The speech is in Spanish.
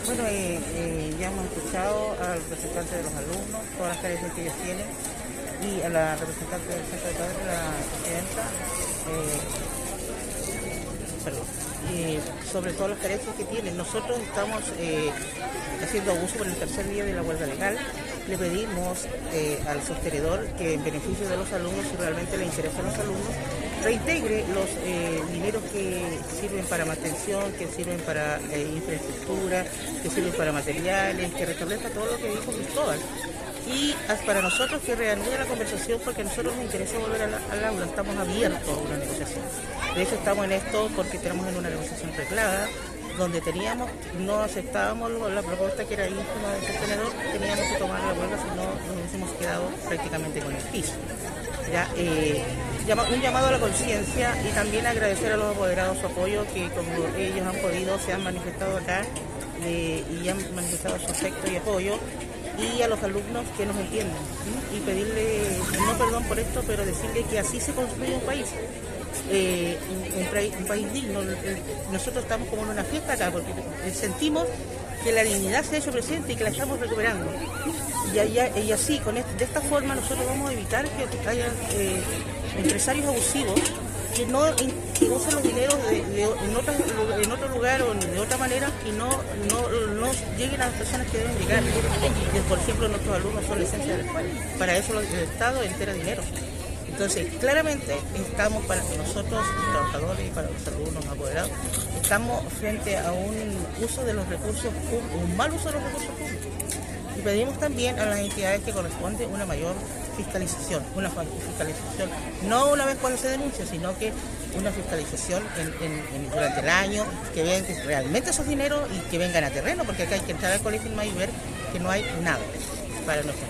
Bueno, ya hemos escuchado al representante de los alumnos, todas las carencias que ellos tienen, y a la representante del centro de padres, la presidenta, sobre todas las carencias que tienen. Nosotros estamos haciendo abuso por el tercer día de la huelga legal. Le pedimos al sostenedor que, en beneficio de los alumnos, si realmente le interesa a los alumnos, reintegre los dineros que sirven para mantención, que sirven para infraestructura, que sirven para materiales, que restablezca todo lo que dijo Cristóbal. Y para nosotros que reanude la conversación, porque a nosotros nos interesa volver al aula, estamos abiertos a una negociación. De hecho, estamos en esto porque tenemos en una negociación reglada, donde no aceptábamos la propuesta que era ínfima del sostenedor, teníamos que tomar la huelga, si no nos hubiésemos quedado prácticamente con el piso. Un llamado a la conciencia y también agradecer a los apoderados su apoyo, que como ellos han podido, se han manifestado acá y han manifestado su afecto y apoyo, y a los alumnos que nos entiendan, ¿sí? Y pedirle, no perdón por esto, pero decirle que así se construye un país. Un país digno. Nosotros estamos como en una fiesta acá porque sentimos que la dignidad se ha hecho presente y que la estamos recuperando, y así, de esta forma nosotros vamos a evitar que haya empresarios abusivos que usen los dineros en otro lugar o de otra manera, y no lleguen a las personas que deben llegar. Por ejemplo, nuestros alumnos son la esencia de la escuela, para eso el Estado entera dinero. Entonces, claramente estamos, para nosotros, los trabajadores, y para los alumnos apoderados, estamos frente a un uso de los recursos públicos, un mal uso de los recursos públicos. Y pedimos también a las entidades que corresponde una mayor fiscalización, no una vez cuando se denuncia, sino que una fiscalización durante el año, que vean que realmente esos dineros y que vengan a terreno, porque acá hay que entrar al colegio y ver que no hay nada para nosotros.